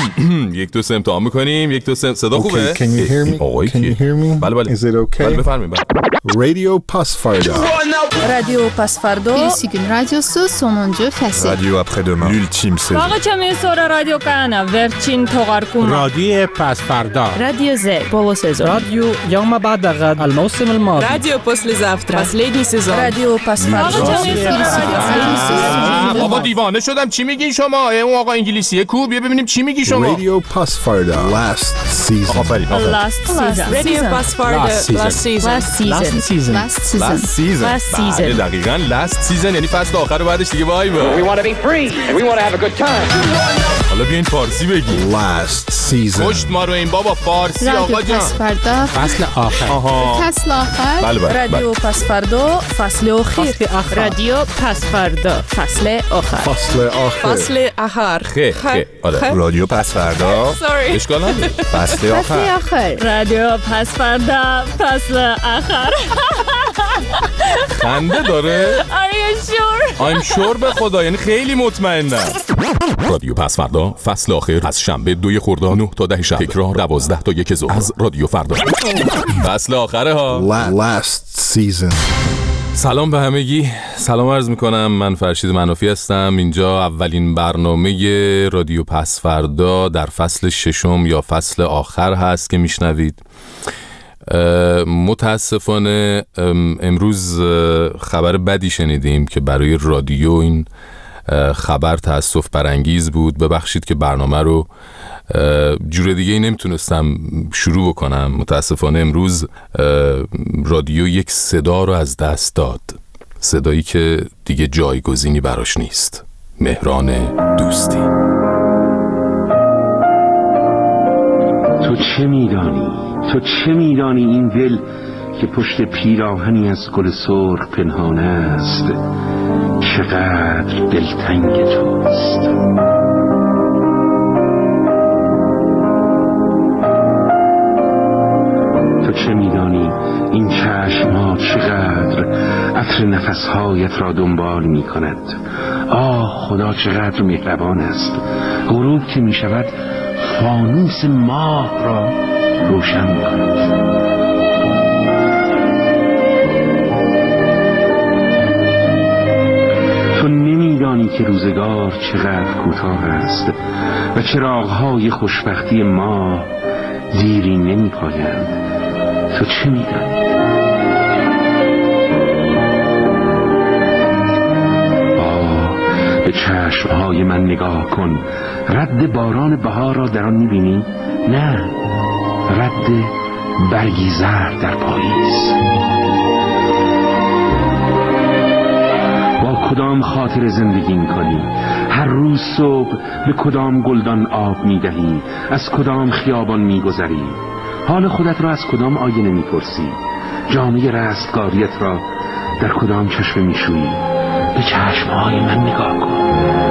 یک دو سه امتحان میکنیم. یک دو سه. صدا خوبه؟ Can you hear me? Can you hear me? بله. Is it okay? بله بفرمایید. Radio Pasfarda. Radio Pasfarda. Une radio sonuncu fəsil. Radio après-demain. L'ultime saison. Աղջա մեսօրը ռադիո կանա վերջին թողարկումը. رادیو پسفردا. Radio Z. Polo sezon. رادیو يوم بعد غد الموسم الماضي. Radio послезавтра. Последний сезон. Radio Pasfarda. بابا دیوانه شدم. چی میگین شما؟ اون آقا انگلیسیه کو؟ بیا ببینیم چی میگی شما. Radio Pasfarda. Last season. Last season. Radio Pasfarda. Last season. بله دقیقاً last season یعنی فصل آخر و بعدش دیگه وای با. We want to be free and we want to have a good time. حالا بیاین فارسی بگی. Last season. پشت ما رو این بابا فارسی آقا جان. فصل آخر. فصل آخر. بله. Radio Pasfarda. فصل آخر. رادیو پسفردا فصل آخر. فصل آخر. خه. آره. رادیو پسفردا. Sorry. اشکال نداره. فصل آخر. رادیو پسفردا فصل آخر. خنده داره؟ Are you sure? I'm sure به خدا یعنی خیلی مطمئنم. رادیو پسفردا فصل آخر از شنبه 2 خرداد 9 تا 10 شب تکرار 12 تا 1 ظهر از رادیو فردا. فصل آخره ها. Last season. سلام به همگی. سلام عرض میکنم. من فرشید منافی هستم. اینجا اولین برنامه رادیو پسفردا در فصل ششم یا فصل آخر هست که میشنوید. متاسفانه امروز خبر بدی شنیدیم که برای رادیو این خبر تأسف برانگیز بود. ببخشید که برنامه رو جور دیگه نمیتونستم شروع بکنم. متاسفانه امروز رادیو یک صدا رو از دست داد، صدایی که دیگه جایگزینی براش نیست. مهران دوستی. تو چه میدانی این دل که پشت پیراهنی از گل سرخ پنهانه است چقدر دلتنگ توست. تو چه میدانی این چشم‌ها چقدر عطر نفس‌هایت را دنبال می‌کند. آه خدا چقدر مهربان است. غروب که می‌شود فانوس ماه را روشن می‌کند. تو نمی‌دانی که روزگار چقدر کوتاه است و چراغ‌های خوشبختی ما دیری نمی‌پایند. تو چه می‌دانی؟ به چشمهای من نگاه کن. رد باران بهار را در آن می‌بینی؟ نه، رد برگی زرد در پاییز. با کدام خاطر زندگی می‌کنی؟ هر روز صبح به کدام گلدان آب می‌دهی؟ از کدام خیابان می‌گذری؟ حال خودت را از کدام آینه می‌پرسی؟ جامعه رستگاریت را در کدام چشم می‌شویی؟ به چشمهای من نگاه کن.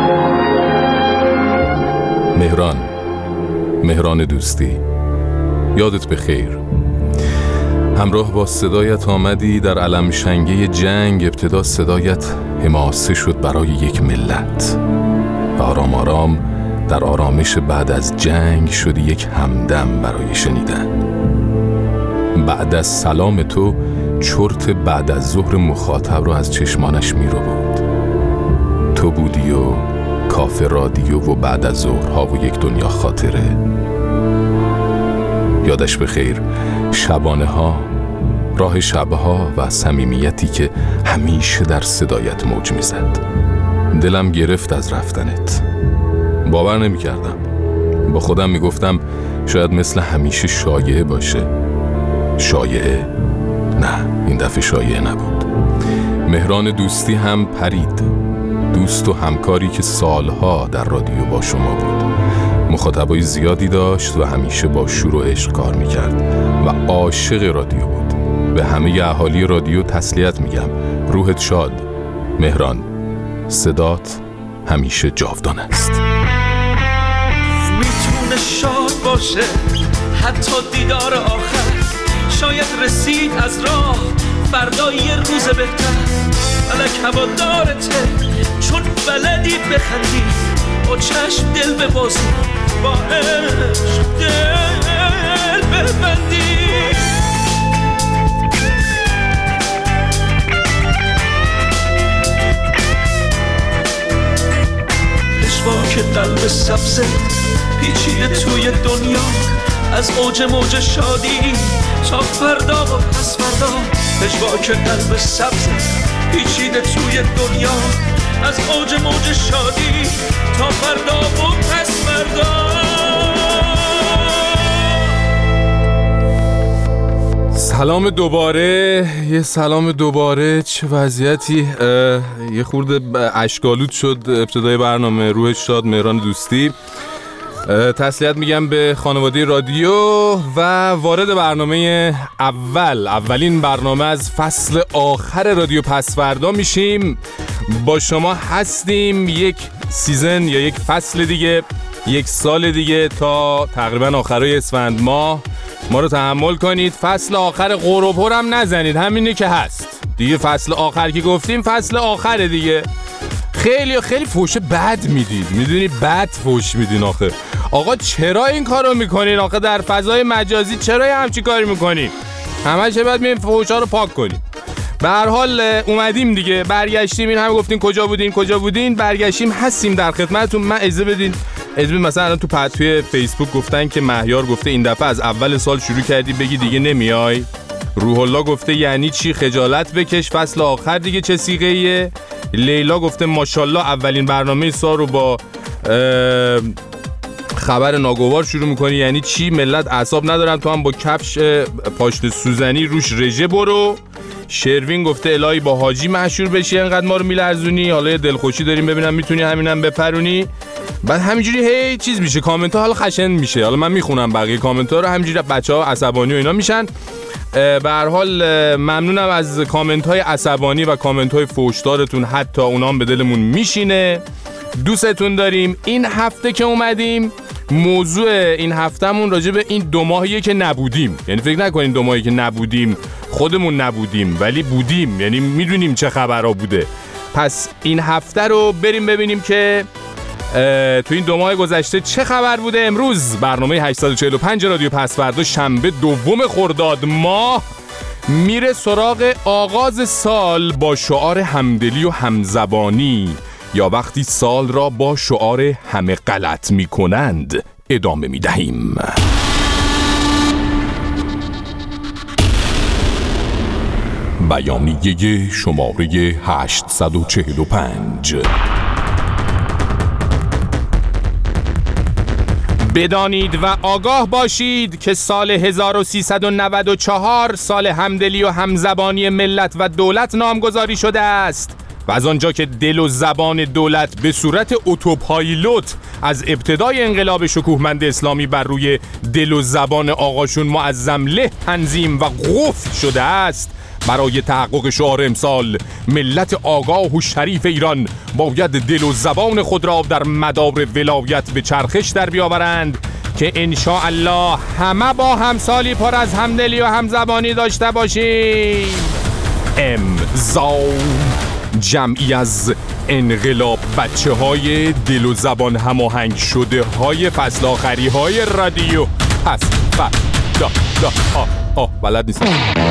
مهران دوستی، یادت بخیر. همراه با صدایت آمدی در علمشنگه جنگ. ابتدا صدایت حماسه شد برای یک ملت و آرام آرام در آرامش بعد از جنگ شدی یک همدم برای شنیدن. بعد از سلام تو چرت بعد از ظهر مخاطب رو از چشمانش می رو بود. تو بودی و کافه رادیو و بعد از ظهرها و یک دنیا خاطره. یادش بخیر شبانه ها، راه شبها و صمیمیتی که همیشه در صدایت موج می زد. دلم گرفت از رفتنت. باور نمی کردم. با خودم می گفتم شاید مثل همیشه شایعه باشه. شایعه؟ نه، این دفعه شایعه نبود. مهران دوستی هم پرید. دوست و همکاری که سالها در رادیو با شما بود. مخاطبای زیادی داشت و همیشه با شور و عشق کار میکرد و عاشق رادیو بود. به همه اهالی رادیو تسلیت میگم. روحت شاد مهران. صدات همیشه جاودان است. میتونه شاد باشه حتی دیدار آخر. شاید رسید از راه فردا یه روز بهتر. فلک هوادارته چون بلدی بخندی. با چشم دل ببازی، با عشق دل ببندی. پشواک قلب سبزه پیچیده توی دنیا، از اوج موج شادی تا فردا و پس فردا. پشواک قلب سبزه پیچیده توی دنیا، از اوج موج شادی تا فردا و پس فردا. سلام دوباره، یه سلام دوباره. چه وضعیتی؟ یه خورده اشکالود شد ابتدای برنامه. روح شاد، مهران دوستی. تسلیت میگم به خانواده رادیو و وارد برنامه اولین برنامه از فصل آخر رادیو پسفردا میشیم. با شما هستیم یک سیزن یا یک فصل دیگه، یک سال دیگه، تا تقریبا آخرای اسفند ماه ما رو تحمل کنید. فصل آخر قروپر هم نزنید، همینه که هست دیگه. فصل آخر که گفتیم فصل آخره دیگه. خیلی فوش بد میدید، میدونی بد فوش میدین. آقا چرا این کارو میکنین؟ آخه در فضای مجازی چرا همچین کاری میکنین؟ همه چه باید میریم فوشا رو پاک کنیم. به هر حال اومدیم دیگه، برگشتیم. این همه گفتین کجا بودین، برگشتیم، هستیم در خدمتتون. من اجازه بدین مثلا توی فیسبوک گفتن که مهیار گفته این دفعه از اول سال شروع کردی بگی دیگه نمیای. روح الله گفته یعنی چی، خجالت بکش، فصل آخر دیگه چه صیغه‌ایه. لیلا گفته ماشاءالله اولین برنامه سال رو با خبر ناگوار شروع میکنی، یعنی چی؟ ملت اعصاب ندارن، تو هم با کفش پاشنه سوزنی روش رژه برو. شروین گفته الهی با حاجی مشهور بشی، انقدر ما رو میلرزونی، حالا یه دلخوشی داریم ببینم میتونی همینم بپرونی. بعد همینجوری هی چیز میشه، کامنت ها حالا خشن میشه. حالا من میخونم بقیه کامنت ها رو، همینجوری بچه‌ها عصبانی و اینا میشن. به هر حال ممنونم از کامنت های عصبانی و کامنت های فوشدارتون، حتی اونام به دلمون میشینه. دوستتون داریم. این هفته که اومدیم، موضوع این هفتهمون راجع به این 2 ماهیه که نبودیم. یعنی فکر نکنین 2 ماهی که نبودیم خودمون نبودیم، ولی بودیم، یعنی میدونیم چه خبرها بوده. پس این هفته رو بریم ببینیم که تو این 2 ماه گذشته چه خبر بوده. امروز برنامه 845 رادیو پسفردا، شنبه 2 خرداد ماه، میره سراغ آغاز سال با شعار همدلی و همزبانی، یا وقتی سال را با شعار همه غلط میکنند ادامه میدهیم. بیانیه شماره 845. بدانید و آگاه باشید که سال 1394 سال همدلی و همزبانی ملت و دولت نامگذاری شده است و از آنجا که دل و زبان دولت به صورت اتوپایلوت از ابتدای انقلاب شکوهمند اسلامی بر روی دل و زبان آقاشون معظم له تنظیم و قفل شده است، برای تحقق شعار امسال ملت آگاه و شریف ایران باید دل و زبان خود را در مدار ولایت به چرخش در بیاورند که انشاءالله همه با همسالی پر از همدلی و همزبانی داشته باشیم. امضا جمعی از انقلاب بچه های دل و زبان هماهنگ شده های فصل آخری های رادیو پسفردا. بلد نیستم.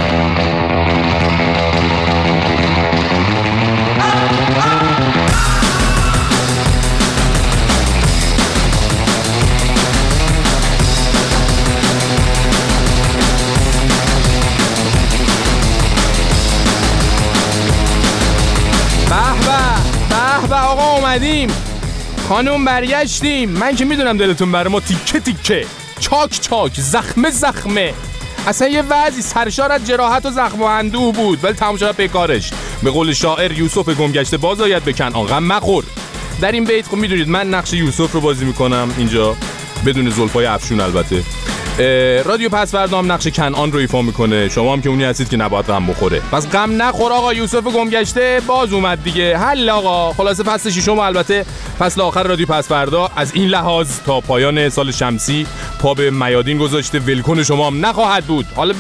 به آقا اومدیم، خانوم برگشتیم. من که میدونم دلتون برای ما تیکه تیکه، چاک چاک، زخمه زخمه، اصلا یه وضعی سرشار از جراحت و زخم و اندوه بود، ولی تمام شد به کارش. به قول شاعر یوسف گمگشته باز آید به کنعان غم مخور. در این بیت خب میدونید من نقش یوسف رو بازی میکنم اینجا، بدون زلفای افشون البته. رادیو پسفردا هم نقش کنعان رو ایفا میکنه. شما هم که اونی هستید که نباید غم بخوره. پس غم نخور آقا، یوسف گمگشته باز اومد دیگه. حل آقا. خلاصه فصل ششم، البته فصل آخر رادیو پسفردا از این لحاظ تا پایان سال شمسی پا به میادین گذاشته. ولکن شما هم نخواهد بود. حالا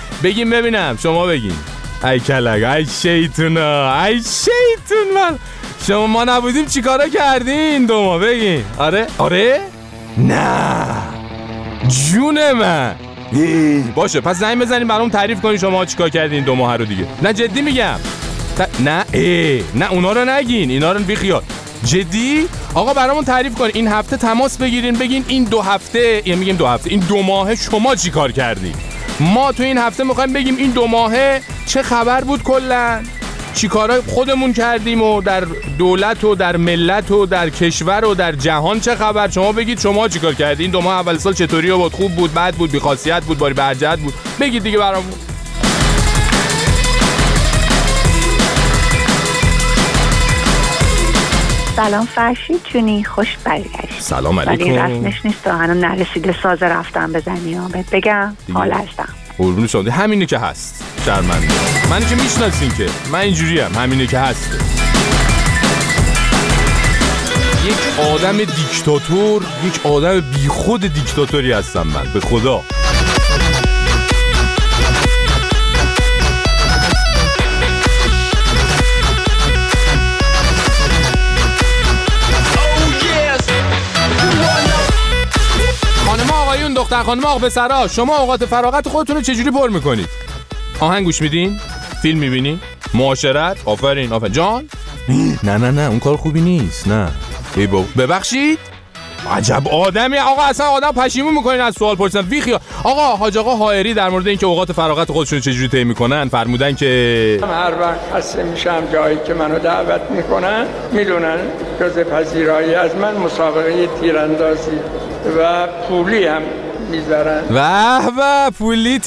ببینم شما بگین. ای کلک، ای شیطونا، ای شیطون من. شما ما نبودیم چیکارا کردین 2 ماه بگین؟ آره؟ نه جون من. باشه پس زنگ بزنیم برام تعریف کنین شما چیکار کردین 2 ماه رو دیگه. نه جدی میگم. نه اونا رو نگین، اینا رو بیخیال. جدی آقا برامون تعریف کنین. این هفته تماس بگیرین بگین این 2 هفته، یعنی میگیم 2 هفته، این 2 ماه شما چیکار کردین. ما تو این هفته میخوایم بگیم این 2 ماه چه خبر بود، کلا چی کارای خودمون کردیم و در دولت و در ملت و در کشور و در جهان چه خبر. شما بگید شما چی کار کردین این 2 ماه اول سال، چطوری بود، خوب بود، بد بود، بی‌خاصیت بود، باری برجت بود، بگید دیگه برامون. سلام فرشید جونی، خوش برگشت. سلام علیکم. ولی رسمش نیست تا هنوز نرسیده ساز رفتن بزنی ها. بهت بگم حال هستم. قربون شما. همینه که هست. شرمنده. منو که میشناسین که من اینجوریم، همینه که هست. یک آدم دیکتاتور، یک آدم بیخود دیکتاتوری هستم من، به خدا. خانم آقایون، دختر خانم آقا پسرا، شما اوقات فراغت خودتون رو چجوری پر میکنید؟ آهنگ گوش میدین؟ فیلم میبینین؟ معاشرت؟ آفرین جان؟ نه اون کار خوبی نیست. نه ای بابا ببخشید. عجب آدمی آقا، اصلا آدم پشیمون میکنین از سوال پرسیدن. بیخیا آقا حاج آقا حائری در مورد اینکه اوقات فراغت خودشون چجوری طی میکنن فرمودن که هر وقت خسته میشم جایی که منو دعوت میکنن میدونن جز پذیرایی از من مسابقه تیراندازی و پولی هم میذارن. واه پولی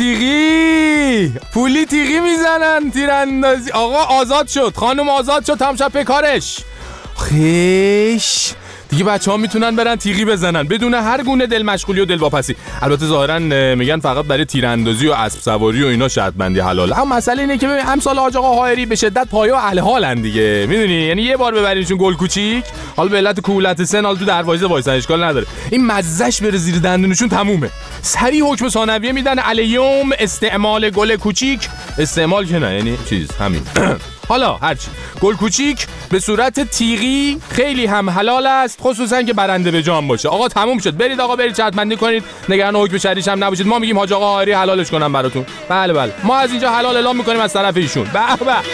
تیغی میزنن تیراندازی. آقا آزاد شد، خانم آزاد شد، تمام شد به کارش. خیش دیگه بچه‌ها میتونن برن تیغی بزنن بدون هر گونه دل مشغولی و دل واپسی. البته ظاهرا میگن فقط برای تیراندازی و اسب سواری و اینا شرط بندی حلاله. اما مسئله اینه که ببین امسال حاج آقا حائری به شدت پایا اهل حالن دیگه، میدونی، یعنی یه بار ببرینشون گل کوچیک، حالا به علت کولت سن حالا تو دروازه وایسن اشکال نداره، این مزهش بره زیر دندونشون تمومه. سریع حکم ثانویه میدن الیوم استعمال گل کوچیک، استعمال که نه یعنی چیز همین حالا هرچی گل کوچیک به صورت تیغی خیلی هم حلال است، خصوصا که برنده به جان باشه. آقا تموم شد، برید آقا برید شرط بندی کنید، نگران حکم شرعیش هم نباشید. ما میگیم حاج آقا حائری حلالش کنن براتون. بله ما از اینجا حلال اعلام میکنیم از طرف ایشون. به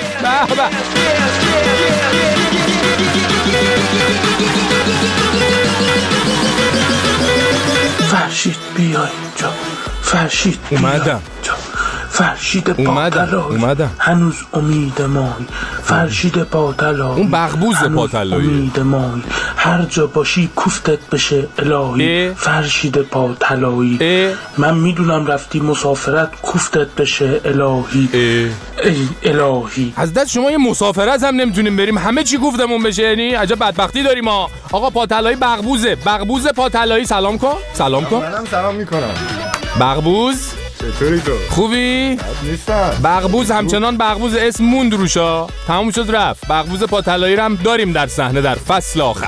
فرشید بیا اینجا. فرشید اومدم. فرشید پاتلایی هنوز امید مایی. فرشید پاتلایی اون بغبوز پاتلایی امید مایی. هر جا باشی کوفتت بشه الهی. فرشید پاتلایی من میدونم رفتی مسافرت کوفتت بشه الهی. ای الهی از دست شما یه مسافرت هم نمیتونیم بریم، همه چی کوفتمون بشه، یعنی عجب بدبختی داریم ما. آقا پاتلایی بغبوز پاتلایی سلام کن. منم سلام میکنم. بغبوز چطوری تو؟ خوبی؟ نیستم. بغبوز همچنان بغبوز اسم موند روشا، تموم شد رفت. بغبوز پاتلایی رو هم داریم در صحنه در فصل آخر.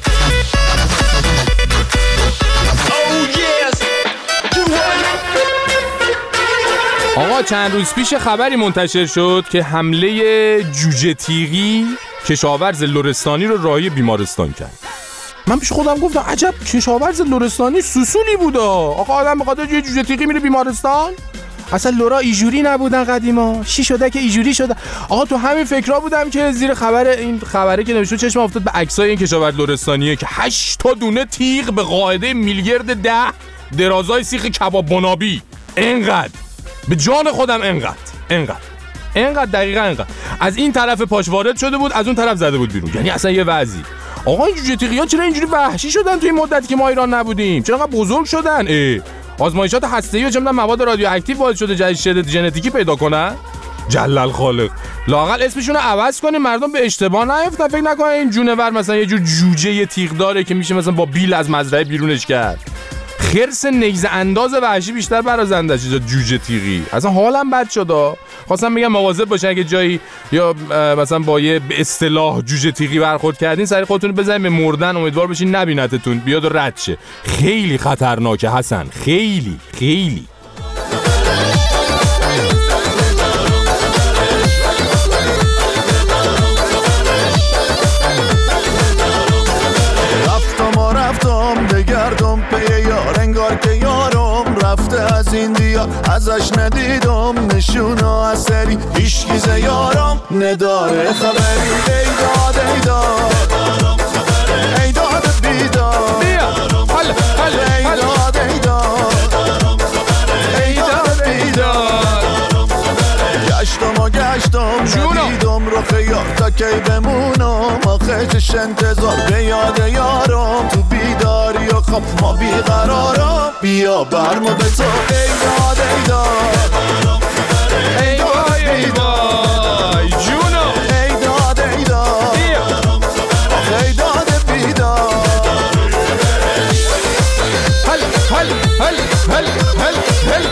آقا چند روز پیش خبری منتشر شد که حمله جوجه تیغی کشاورز لرستانی رو راهی بیمارستان کرد. من پیش خودم گفتم عجب کشاورز لرستانی سوسولی بوده. آقا آدم به خاطر یه جوجه تیغی میره بیمارستان؟ اصلا لورا ایجوری نبودن قدیما، چی شده که ایجوری شده؟ آقا تو همین فکرها بودم که زیر این خبره که نوشته چشم افتاد به عکسای این کشاورز لرستانیه که 8 تا دونه تیغ به قاعده میلیارد 10 درازای سیخ کباب بنابی. انقدر به جان خودم انقدر دقیقاً انقدر از این طرف پاش وارد شده بود، از اون طرف زده بود بیرون. یعنی اصلا یه وضعی. آقا این جوجه تیغی‌ها چرا اینجوری وحشی شدن توی این مدتی که ما ایران نبودیم؟ چرا انقدر بزرگ شدن؟ آزمایشات هسته‌ای و چه می‌دونم مواد رادیواکتیو باعث شده جهش ژنتیکی پیدا کنن؟ جلل خالق. لااقل اسمشون رو عوض کنیم مردم به اشتباه نیفتن، فکر نکنن این جونور مثلا یه جور جوجه تیغ داره که میشه مثلا با بیل از مزرعه بیرونش کرد. خرس نیزه انداز وحشی بیشتر برازنده چیزا جوجه تیغی. اصلا حالم بد شد. خواستم میگم مواظب باشین اگه جایی یا مثلا با یه به اصطلاح جوجه تیغی برخورد کردین سری خودتون رو بزنید به مردن، امیدوار بشین نبینتتون بیاد و رد شه. خیلی خطرناکه حسن، خیلی. رفته از این دیار، ازش ندیدم نشونه اثری، هیچ یارم نداره خبری. ای داد ای داد ای داد بیداد، ای داد ای داد ای داد بیداد. گشتم ندیدم رو خیار تا کی بمونم، آخه چش انتظار به یاد یارم، تو بیداری و خواب ما بیقرارم، بیا برمو به تو. ای داد ای داد ای داد بیداد جونو، ای داد ای داد ای داد بیداد. هل هل هل هل هل هل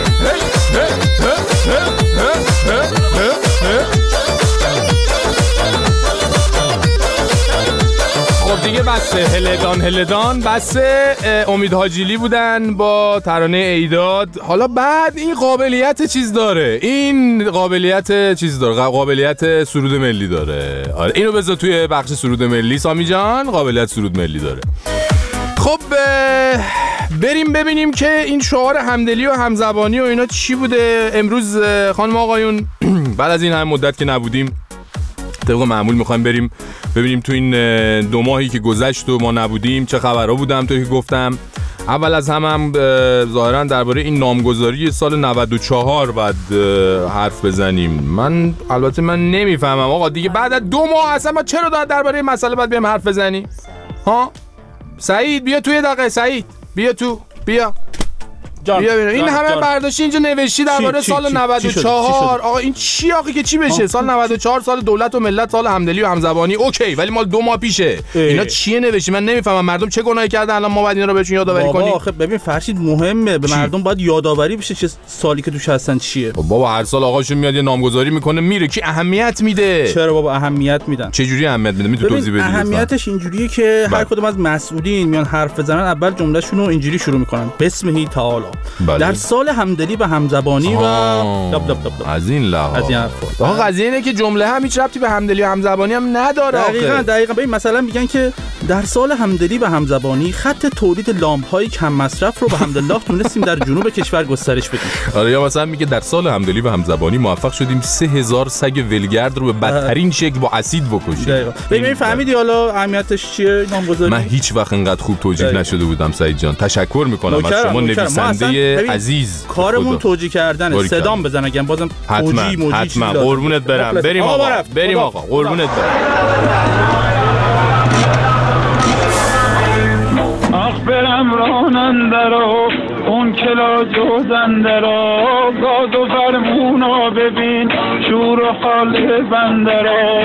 خب دیگه بسه هلدان بسه. امید حاجیلی بودن با ترانه ایداد. حالا بعد این قابلیت چیز داره، قابلیت سرود ملی داره. آره اینو بذار توی بخش سرود ملی سامی جان، قابلیت سرود ملی داره. خب بریم ببینیم که این شعار همدلی و همزبانی و اینا چی بوده امروز. خانم آقایون بعد از این هم مدت که نبودیم طبق معمول میخوایم بریم ببینیم تو این 2 ماهی که گذشت و ما نبودیم چه خبرها بودم. همونطوری که گفتم اول از همه ظاهرا درباره این نامگذاری سال 94 بعد حرف بزنیم. من البته نمیفهمم آقا دیگه بعد از 2 ماه اصلا ما چرا درباره این مسئله باید بریم حرف بزنیم؟ ها سعید بیا توی دقیقه، سعید بیا تو، بیا این همه برداشتی اینجا نوشتی درباره سال 94. آقا این چی آخه که چی بشه؟ سال 94 سال دولت و ملت، سال همدلی و همزبانی، اوکی، ولی مال 2 ماه پیشه. اینا چیه نوشتی؟ من نمیفهمم مردم چه گناهی کردن الان ما باید اینا رو بهشون یادآوری کنیم؟ آخه ببین فرشید مهمه، به مردم باید یادآوری بشه چه سالی که توش هستن چیه. بابا هر سال آقاشون میاد یه نامگذاری میکنه میره، کی اهمیت میده؟ چرا بابا اهمیت میدن؟ چه جوری اهمیت میده؟ میتونی توضیح بدی؟ اهمیتش اینجوریه که هر کدوم از مسئولین میان حرف بزنن اول جملهشون رو اینجوری شروع میکنن، بسمه تعالی. در سال همدلی و همزبانی و از این لحاظ آقا قضیه اینه که جمله هم هیچ ربطی به همدلی و همزبانی هم نداره. دقیقاً ببین مثلا میگن که در سال همدلی و همزبانی خط تولید لامپ‌های کم مصرف رو به حمدالله تونستیم در جنوب کشور گسترش بدیم. آره یا مثلا میگه در سال همدلی و همزبانی موفق شدیم 3000 سگ ولگرد رو به بدترین شکل با اسید بکشیم. ببین فهمیدی حالا اهمیتش چیه نامگذاری؟ من هیچ وقت اینقدر خوب توجیه نشده بودم سعید جان، تشکر میکنم از شما نویسنده عزیز. کارمون توجیه کردن، صدام بزن اگه بازم توجیه حتما قربونت برم. بریم آقا قربونت برم. آخ برم راننده رو اون کلا جوزنده رو، گاد و فرمونو ببین شور و حال بنده رو.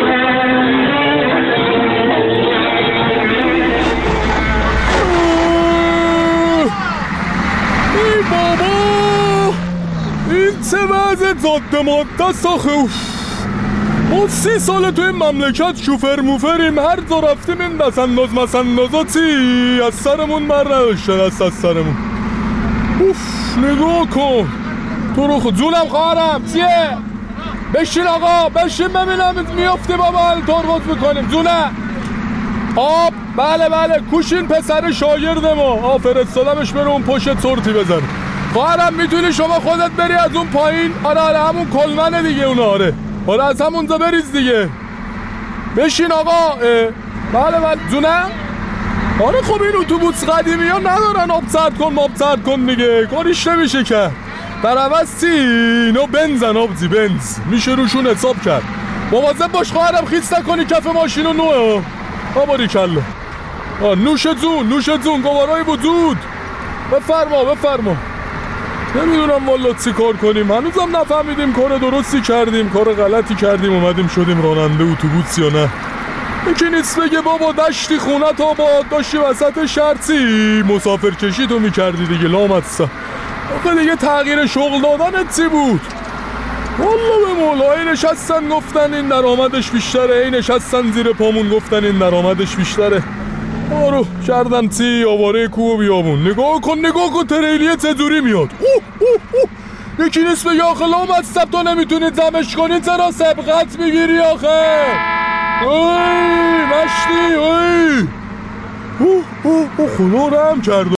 ای بابا این چه وضع ضد ماده ساخه. ما 30 ساله توی مملکت شوفر موفریم، هر جا رفتیم این مسندازاتی از سرمون بر نداشتن از سرمون. نگاه کن تو رو خود جونم خواهرم چیه؟ بشین آقا بشین ببینم میافته بابا تربط میکنیم جونه آب. بله کوشین پسر شاگرد ما فرستادمش بره اون پشت سورتی بزن. خواهرم میتونی شما خودت بری از اون پایین؟ آره همون کلمنه دیگه اون. آره از همونجا بریز دیگه. بشین آقا. بله جونه. آره خب این اتوبوس قدیمی ها ندارن آب سرد کن دیگه، کاریش نمیشه کرد. در عوض اینو بنزن آبزی بنز میشه روشون حساب کرد. مواظب باش خواهرم خیس نکنی کف ماشینو نوه. باریکلا. نوش جون گوارای وجود. بفرما. نمیدونم والا چی کار کنیم، هنوزم نفهمیدیم کار درستی کردیم کار غلطی کردیم اومدیم شدیم راننده اتوبوس یا نه. یکی نیست بگه بابا دشتی خونت آباد داشتی وسط شرطی مسافر کشی تو میکردی دیگه لامصب. آخه دیگه تغییر شغل دادنت چی بود؟ والا به مولای نشستن گفتن این درآمدش بیشتره، این نشستن زیر پامون گفتن این درآمدش بیشتره. آرو کردن تی آواره کوه و بیابون. نگاه کن تریلیه چجوری میاد. یکی نیست بگه آخه لامصب تو نمیتونی جمعش کنی چرا سبقت میگیری آخه؟ مشتی خدا رحم کرد.